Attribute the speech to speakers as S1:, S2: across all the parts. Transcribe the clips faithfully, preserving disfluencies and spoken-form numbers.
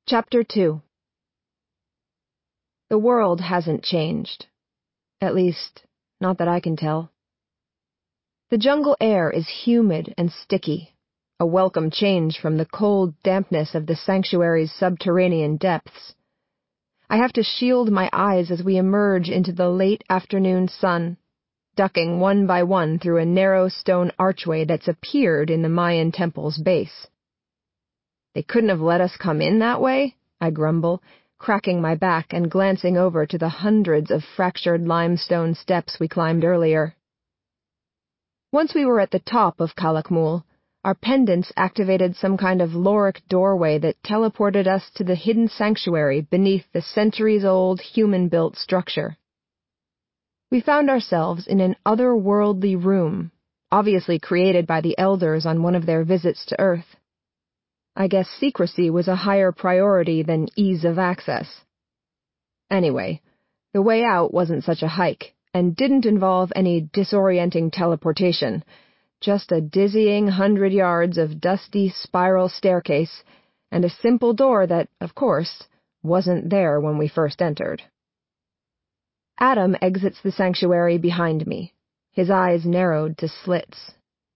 S1: Chapter two. The world hasn't changed. At least, not that I can tell. The jungle air is humid and sticky, a welcome change from the cold dampness of the sanctuary's subterranean depths. I have to shield my eyes as we emerge into the late afternoon sun, ducking one by one through a narrow stone archway that's appeared in the Mayan temple's base. They couldn't have let us come in that way, I grumble, cracking my back and glancing over to the hundreds of fractured limestone steps we climbed earlier. Once we were at the top of Calakmul, our pendants activated some kind of Lorik doorway that teleported us to the hidden sanctuary beneath the centuries-old human-built structure. We found ourselves in an otherworldly room, obviously created by the elders on one of their visits to Earth. I guess secrecy was a higher priority than ease of access. Anyway, the way out wasn't such a hike, and didn't involve any disorienting teleportation, just a dizzying hundred yards of dusty spiral staircase, and a simple door that, of course, wasn't there when we first entered. Adam exits the sanctuary behind me, his eyes narrowed to slits.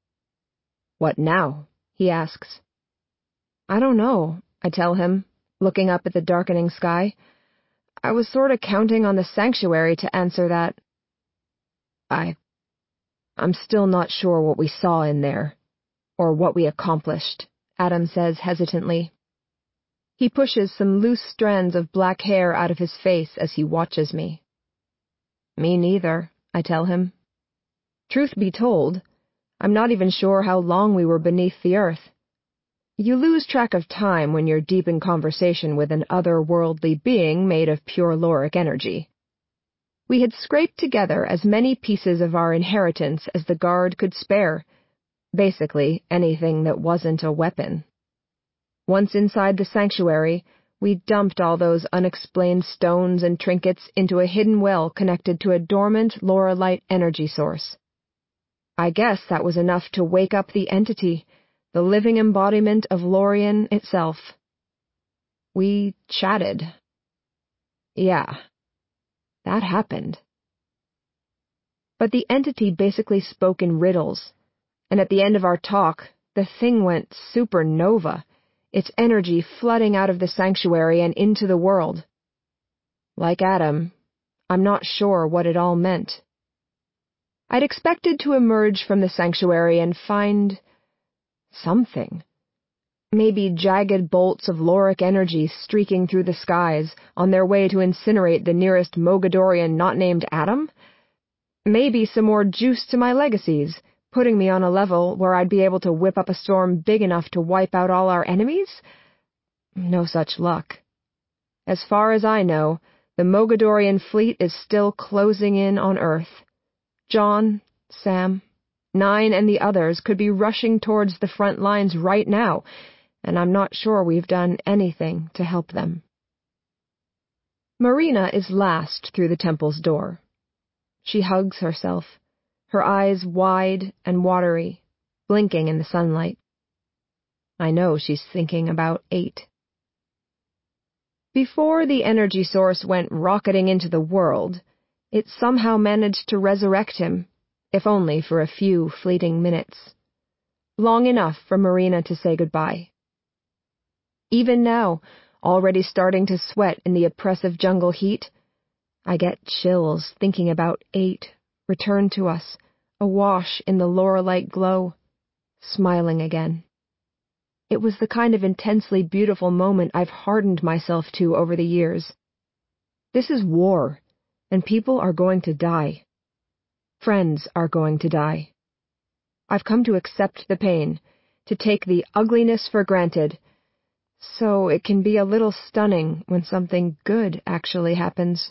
S1: "What now?" he asks. "I don't know," I tell him, looking up at the darkening sky. I was sort of counting on the sanctuary to answer that. I... I'm still not sure what we saw in there, or what we accomplished, Adam says hesitantly. He pushes some loose strands of black hair out of his face as he watches me. Me neither, I tell him. Truth be told, I'm not even sure how long we were beneath the earth. You lose track of time when you're deep in conversation with an otherworldly being made of pure Lorik energy. We had scraped together as many pieces of our inheritance as the guard could spare, basically anything that wasn't a weapon. Once inside the sanctuary, we dumped all those unexplained stones and trinkets into a hidden well connected to a dormant Lorelite energy source. I guess that was enough to wake up the entity, the living embodiment of Lorien itself. We chatted. Yeah, that happened. But the entity basically spoke in riddles, and at the end of our talk, the thing went supernova, its energy flooding out of the sanctuary and into the world. Like Adam, I'm not sure what it all meant. I'd expected to emerge from the sanctuary and find... something. Maybe jagged bolts of Lorik energy streaking through the skies on their way to incinerate the nearest Mogadorian not named Adam? Maybe some more juice to my legacies, putting me on a level where I'd be able to whip up a storm big enough to wipe out all our enemies? No such luck. As far as I know, the Mogadorian fleet is still closing in on Earth. John, Sam, Nine and the others could be rushing towards the front lines right now, and I'm not sure we've done anything to help them. Marina is last through the temple's door. She hugs herself, her eyes wide and watery, blinking in the sunlight. I know she's thinking about eight. Before the energy source went rocketing into the world, it somehow managed to resurrect him, if only for a few fleeting minutes. Long enough for Marina to say goodbye. Even now, already starting to sweat in the oppressive jungle heat, I get chills thinking about eight, returned to us, awash in the Lorelite glow, smiling again. It was the kind of intensely beautiful moment I've hardened myself to over the years. This is war, and people are going to die. Friends are going to die. I've come to accept the pain, to take the ugliness for granted, so it can be a little stunning when something good actually happens.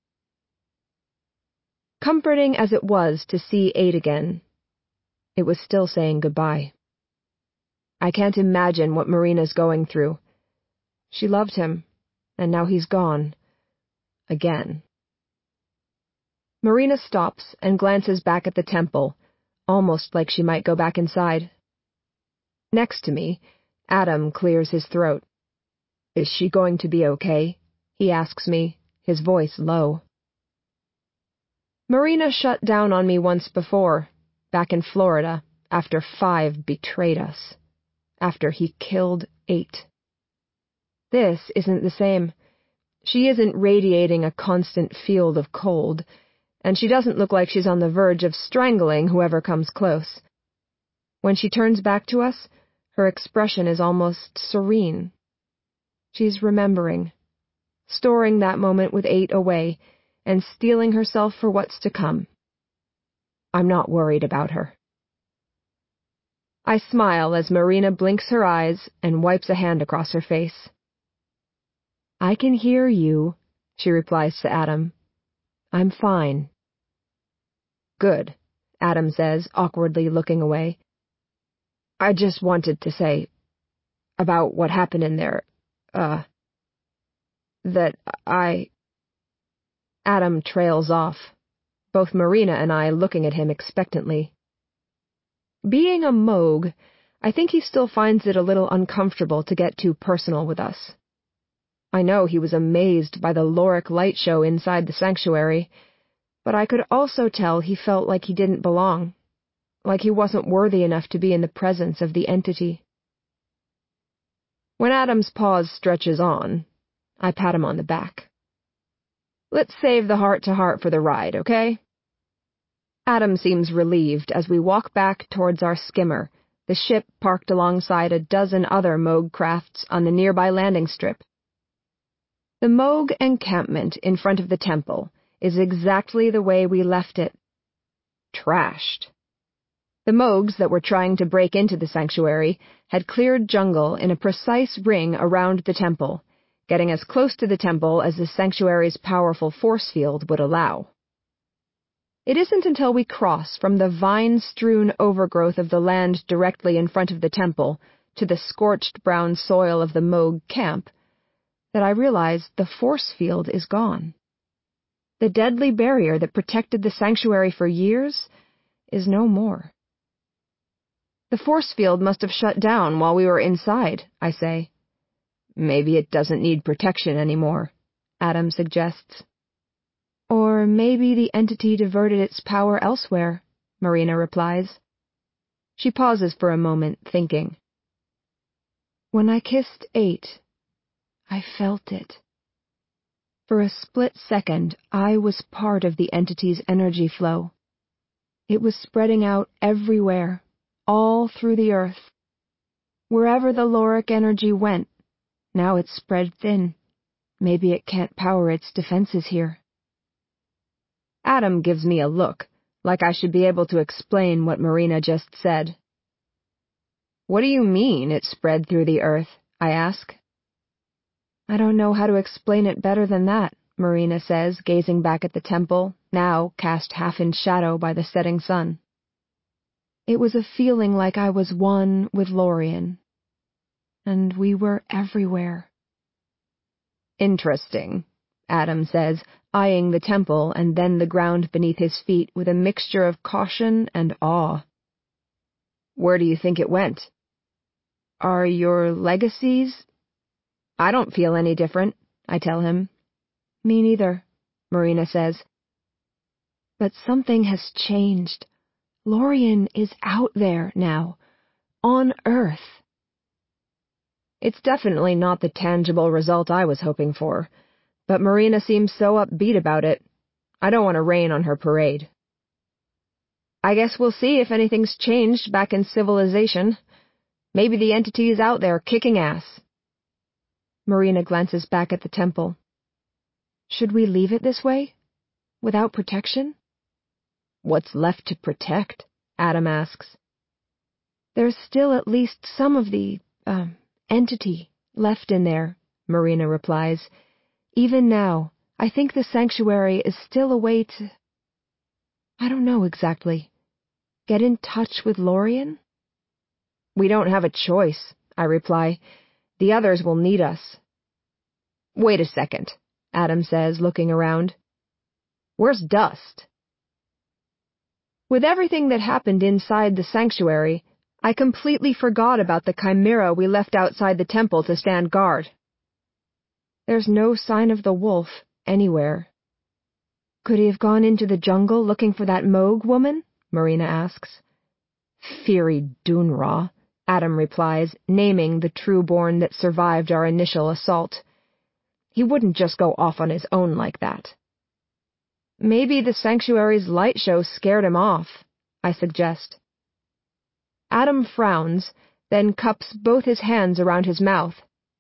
S1: Comforting as it was to see Eight again, it was still saying goodbye. I can't imagine what Marina's going through. She loved him, and now he's gone. Again. Marina stops and glances back at the temple, almost like she might go back inside. Next to me, Adam clears his throat. Is she going to be okay? He asks me, his voice low. Marina shut down on me once before, back in Florida, after Five betrayed us. After he killed Eight. This isn't the same. She isn't radiating a constant field of cold, and she doesn't look like she's on the verge of strangling whoever comes close. When she turns back to us, her expression is almost serene. She's remembering, storing that moment with Eight away, and steeling herself for what's to come. I'm not worried about her. I smile as Marina blinks her eyes and wipes a hand across her face. I can hear you, she replies to Adam. I'm fine. Good, Adam says, awkwardly looking away. I just wanted to say, about what happened in there, uh, that I... Adam trails off, both Marina and I looking at him expectantly. Being a Moog, I think he still finds it a little uncomfortable to get too personal with us. I know he was amazed by the Lorik light show inside the sanctuary, but I could also tell he felt like he didn't belong, like he wasn't worthy enough to be in the presence of the entity. When Adam's pause stretches on, I pat him on the back. Let's save the heart-to-heart for the ride, okay? Adam seems relieved as we walk back towards our skimmer, the ship parked alongside a dozen other Moog crafts on the nearby landing strip. The Moog encampment in front of the temple is exactly the way we left it. Trashed. The Moogs that were trying to break into the sanctuary had cleared jungle in a precise ring around the temple, getting as close to the temple as the sanctuary's powerful force field would allow. It isn't until we cross from the vine-strewn overgrowth of the land directly in front of the temple to the scorched brown soil of the Moog camp that I realize the force field is gone. The deadly barrier that protected the sanctuary for years is no more. The force field must have shut down while we were inside, I say. Maybe it doesn't need protection anymore, Adam suggests. Or maybe the entity diverted its power elsewhere, Marina replies. She pauses for a moment, thinking. When I kissed Eight, I felt it. For a split second, I was part of the entity's energy flow. It was spreading out everywhere, all through the earth. Wherever the Lorik energy went, now it's spread thin. Maybe it can't power its defenses here. Adam gives me a look, like I should be able to explain what Marina just said. What do you mean it spread through the earth? I ask. I don't know how to explain it better than that, Marina says, gazing back at the temple, now cast half in shadow by the setting sun. It was a feeling like I was one with Lorien. And we were everywhere. Interesting, Adam says, eyeing the temple and then the ground beneath his feet with a mixture of caution and awe. Where do you think it went? Are your legacies? I don't feel any different, I tell him. Me neither, Marina says. But something has changed. Lorien is out there now, on Earth. It's definitely not the tangible result I was hoping for, but Marina seems so upbeat about it. I don't want to rain on her parade. I guess we'll see if anything's changed back in civilization. Maybe the entity is out there kicking ass. Marina glances back at the temple. Should we leave it this way? Without protection? What's left to protect? Adam asks. There's still at least some of the, uh, entity left in there, Marina replies. Even now, I think the sanctuary is still a way to... I don't know exactly. Get in touch with Lorien? We don't have a choice, I reply. The others will need us. Wait a second, Adam says, looking around. Where's Dust? With everything that happened inside the sanctuary, I completely forgot about the chimera we left outside the temple to stand guard. There's no sign of the wolf anywhere. Could he have gone into the jungle looking for that Moog woman? Marina asks. Fiery Dunra, Adam replies, naming the true-born that survived our initial assault. He wouldn't just go off on his own like that. Maybe the sanctuary's light show scared him off, I suggest. Adam frowns, then cups both his hands around his mouth.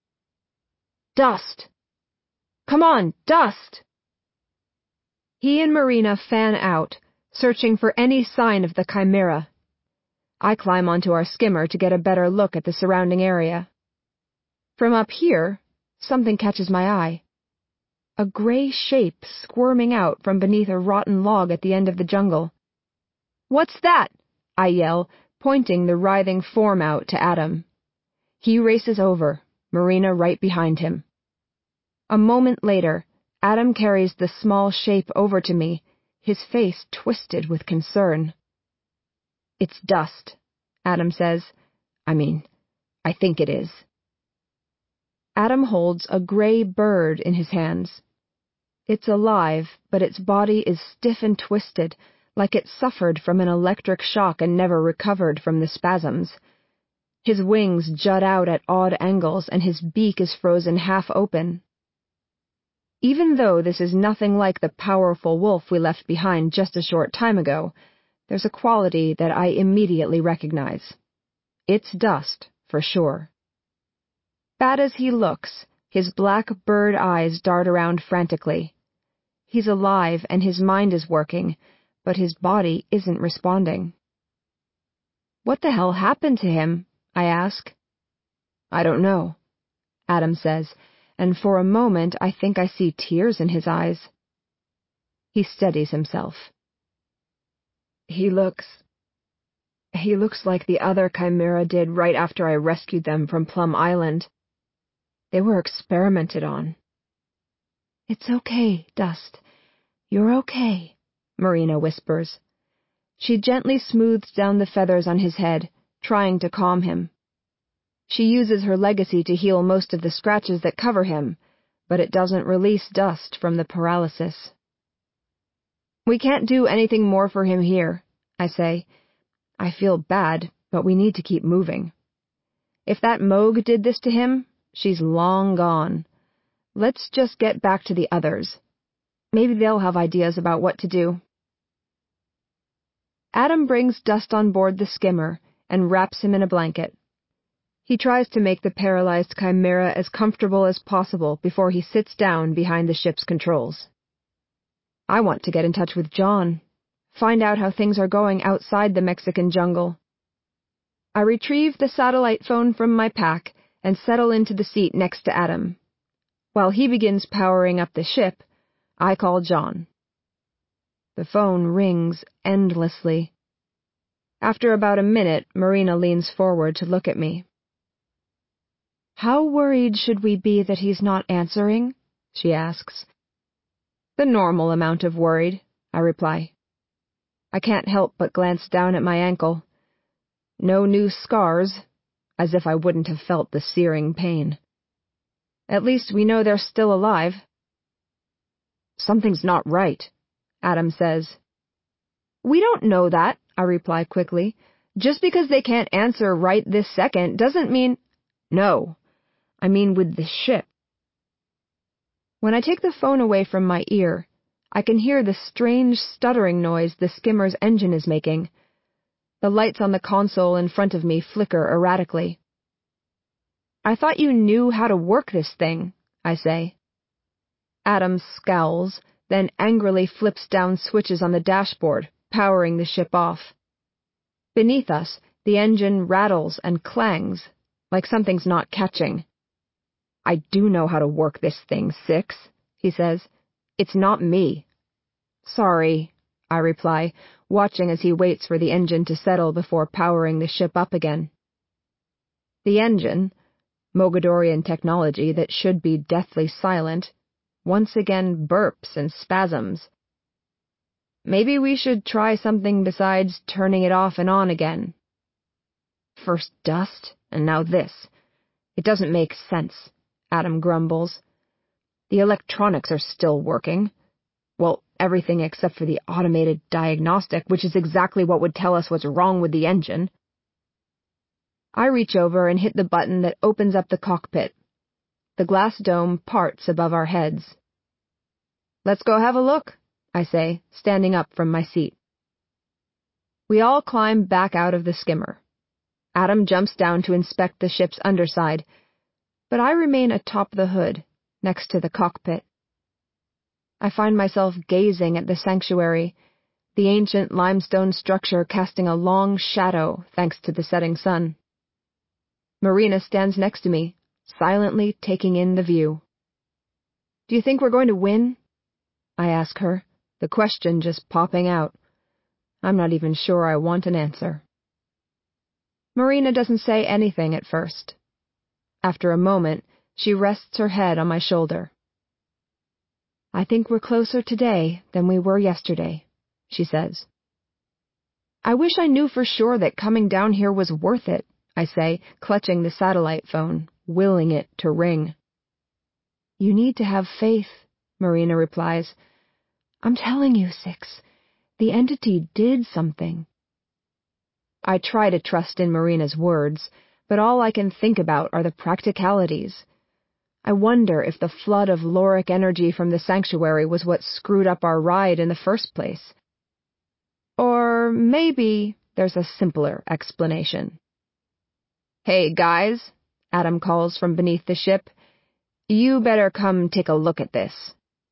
S1: Dust! Come on, Dust! He and Marina fan out, searching for any sign of the chimera. I climb onto our skimmer to get a better look at the surrounding area. From up here, something catches my eye. A gray shape squirming out from beneath a rotten log at the end of the jungle. What's that? I yell, pointing the writhing form out to Adam. He races over, Marina right behind him. A moment later, Adam carries the small shape over to me, his face twisted with concern. It's Dust, Adam says. I mean, I think it is. Adam holds a gray bird in his hands. It's alive, but its body is stiff and twisted, like it suffered from an electric shock and never recovered from the spasms. His wings jut out at odd angles and his beak is frozen half open. Even though this is nothing like the powerful wolf we left behind just a short time ago, there's a quality that I immediately recognize. It's Dust, for sure. Bad as he looks, his black bird eyes dart around frantically. He's alive and his mind is working, but his body isn't responding. What the hell happened to him? I ask. I don't know, Adam says, and for a moment I think I see tears in his eyes. He steadies himself. He looks... He looks like the other chimera did right after I rescued them from Plum Island. They were experimented on. It's okay, Dust. You're okay, Marina whispers. She gently smooths down the feathers on his head, trying to calm him. She uses her legacy to heal most of the scratches that cover him, but it doesn't release Dust from the paralysis. We can't do anything more for him here, I say. I feel bad, but we need to keep moving. If that Moog did this to him, she's long gone. Let's just get back to the others. Maybe they'll have ideas about what to do. Adam brings Dust on board the skimmer and wraps him in a blanket. He tries to make the paralyzed chimera as comfortable as possible before he sits down behind the ship's controls. I want to get in touch with John, find out how things are going outside the Mexican jungle. I retrieve the satellite phone from my pack and settle into the seat next to Adam. While he begins powering up the ship, I call John. The phone rings endlessly. After about a minute, Marina leans forward to look at me. How worried should we be that he's not answering? She asks. The normal amount of worried, I reply. I can't help but glance down at my ankle. No new scars, as if I wouldn't have felt the searing pain. At least we know they're still alive. Something's not right, Adam says. We don't know that, I reply quickly. Just because they can't answer right this second doesn't mean... No, I mean with the ship. When I take the phone away from my ear, I can hear the strange stuttering noise the skimmer's engine is making. The lights on the console in front of me flicker erratically. I thought you knew how to work this thing, I say. Adam scowls, then angrily flips down switches on the dashboard, powering the ship off. Beneath us, the engine rattles and clangs, like something's not catching. I do know how to work this thing, Six, he says. It's not me. Sorry, I reply, watching as he waits for the engine to settle before powering the ship up again. The engine, Mogadorian technology that should be deathly silent, once again burps and spasms. Maybe we should try something besides turning it off and on again. First Dust, and now this. It doesn't make sense, Adam grumbles. The electronics are still working. Well, everything except for the automated diagnostic, which is exactly what would tell us what's wrong with the engine. I reach over and hit the button that opens up the cockpit. The glass dome parts above our heads. "Let's go have a look," I say, standing up from my seat. We all climb back out of the skimmer. Adam jumps down to inspect the ship's underside, but I remain atop the hood, next to the cockpit. I find myself gazing at the sanctuary, the ancient limestone structure casting a long shadow thanks to the setting sun. Marina stands next to me, silently taking in the view. "Do you think we're going to win?" I ask her, the question just popping out. I'm not even sure I want an answer. Marina doesn't say anything at first. After a moment, she rests her head on my shoulder. "I think we're closer today than we were yesterday," she says. "I wish I knew for sure that coming down here was worth it," I say, clutching the satellite phone, willing it to ring. "You need to have faith," Marina replies. "I'm telling you, Six, the entity did something." I try to trust in Marina's words, but all I can think about are the practicalities. I wonder if the flood of Loric energy from the sanctuary was what screwed up our ride in the first place. Or maybe there's a simpler explanation. "Hey, guys," Adam calls from beneath the ship. "You better come take a look at this."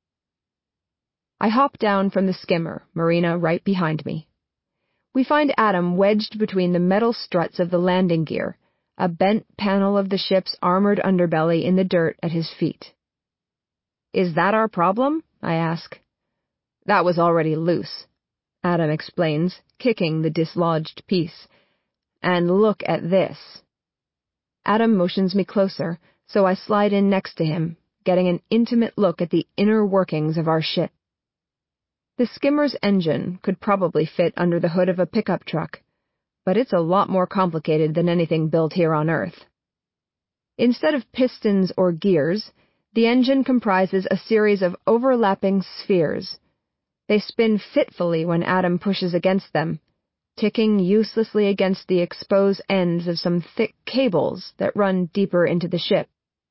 S1: I hop down from the skimmer, Marina right behind me. We find Adam wedged between the metal struts of the landing gear, a bent panel of the ship's armored underbelly in the dirt at his feet. "Is that our problem?" I ask. "That was already loose," Adam explains, kicking the dislodged piece. "And look at this." Adam motions me closer, so I slide in next to him, getting an intimate look at the inner workings of our ship. The skimmer's engine could probably fit under the hood of a pickup truck, but it's a lot more complicated than anything built here on Earth. Instead of pistons or gears, the engine comprises a series of overlapping spheres. They spin fitfully when Adam pushes against them, ticking uselessly against the exposed ends of some thick cables that run deeper into the ship.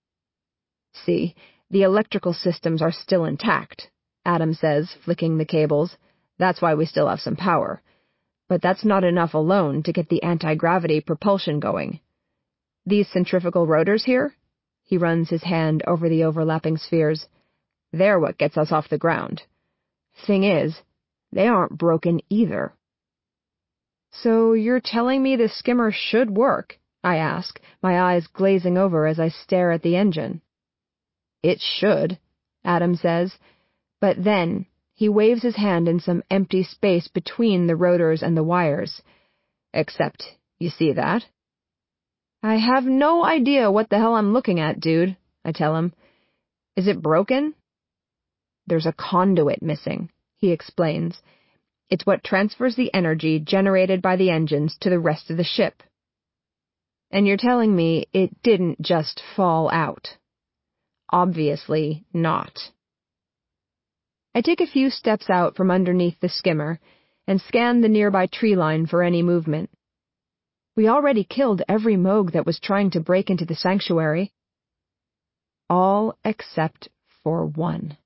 S1: "See, the electrical systems are still intact," Adam says, flicking the cables. "That's why we still have some power. But that's not enough alone to get the anti-gravity propulsion going. These centrifugal rotors here?" He runs his hand over the overlapping spheres. "They're what gets us off the ground. Thing is, they aren't broken either." "So you're telling me the skimmer should work?" I ask, my eyes glazing over as I stare at the engine. "It should," Adam says, but then he waves his hand in some empty space between the rotors and the wires. "Except, you see that?" "I have no idea what the hell I'm looking at, dude," I tell him. "Is it broken?" "There's a conduit missing," he explains. "It's what transfers the energy generated by the engines to the rest of the ship." "And you're telling me it didn't just fall out?" "Obviously not." I take a few steps out from underneath the skimmer and scan the nearby tree line for any movement. We already killed every Moog that was trying to break into the sanctuary. All except for one.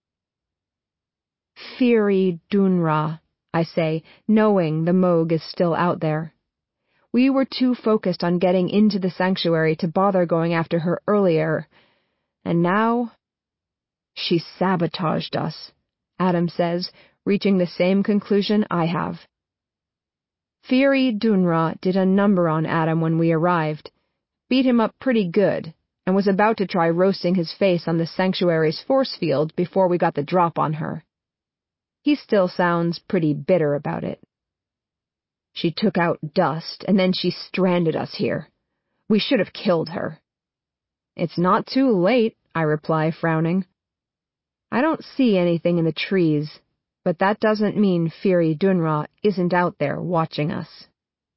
S1: "Firi Dunra," I say, knowing the Moog is still out there. We were too focused on getting into the sanctuary to bother going after her earlier, and now she sabotaged us, Adam says, reaching the same conclusion I have. Firi Dunra did a number on Adam when we arrived, beat him up pretty good, and was about to try roasting his face on the sanctuary's force field before we got the drop on her. He still sounds pretty bitter about it. "She took out Dust, and then she stranded us here. We should have killed her." "It's not too late," I reply, frowning. I don't see anything in the trees, but that doesn't mean Firi Dunra isn't out there watching us.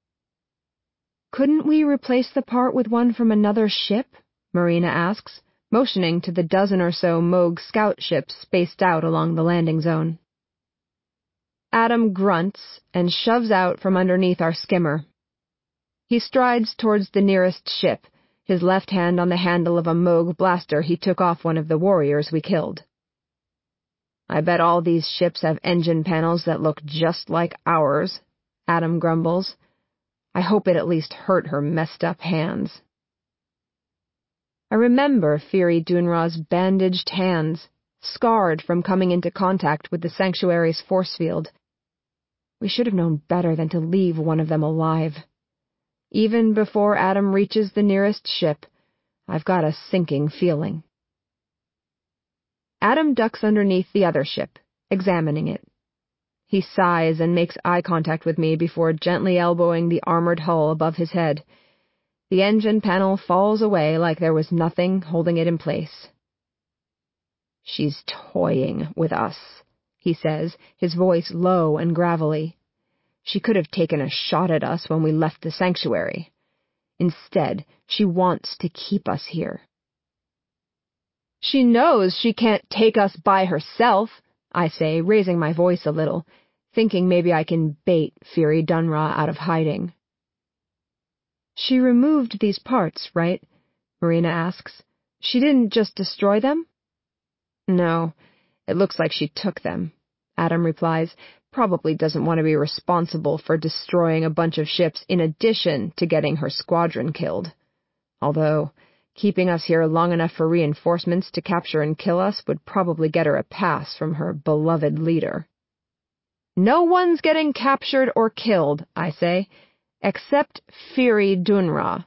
S1: "Couldn't we replace the part with one from another ship?" Marina asks, motioning to the dozen or so Moog scout ships spaced out along the landing zone. Adam grunts and shoves out from underneath our skimmer. He strides towards the nearest ship, his left hand on the handle of a Moog blaster he took off one of the warriors we killed. I bet all these ships have engine panels that look just like ours, Adam grumbles. I hope it at least hurt her messed-up hands. I remember Firi Dunra's bandaged hands, scarred from coming into contact with the Sanctuary's force field. We should have known better than to leave one of them alive. Even before Adam reaches the nearest ship, I've got a sinking feeling. Adam ducks underneath the other ship, examining it. He sighs and makes eye contact with me before gently elbowing the armored hull above his head. The engine panel falls away like there was nothing holding it in place. "She's toying with us," he says, his voice low and gravelly. "She could have taken a shot at us when we left the sanctuary. Instead, she wants to keep us here." "She knows she can't take us by herself," I say, raising my voice a little, thinking maybe I can bait Firi Dunra out of hiding. "She removed these parts, right?" Marina asks. "She didn't just destroy them?" "No, it looks like she took them," Adam replies. "Probably doesn't want to be responsible for destroying a bunch of ships in addition to getting her squadron killed. Although, keeping us here long enough for reinforcements to capture and kill us would probably get her a pass from her beloved leader." "No one's getting captured or killed," I say, "except Firi Dunra."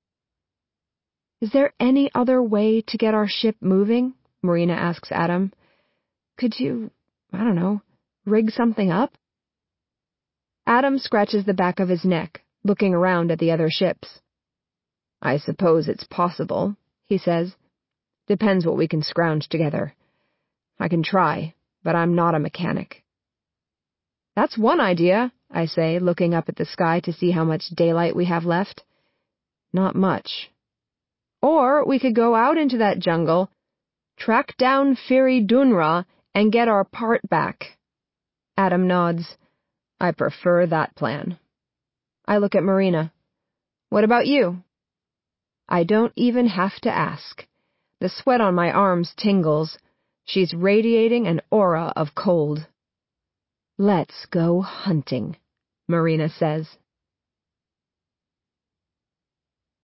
S1: "Is there any other way to get our ship moving?" Marina asks Adam. "Could you, I don't know, rig something up?" Adam scratches the back of his neck, looking around at the other ships. "I suppose it's possible," he says. "Depends what we can scrounge together. I can try, but I'm not a mechanic." "That's one idea," I say, looking up at the sky to see how much daylight we have left. "Not much." "Or we could go out into that jungle, track down Firi Dunra, and get our part back." Adam nods. "I prefer that plan." I look at Marina. "What about you?" I don't even have to ask. The sweat on my arms tingles. She's radiating an aura of cold. "Let's go hunting," Marina says.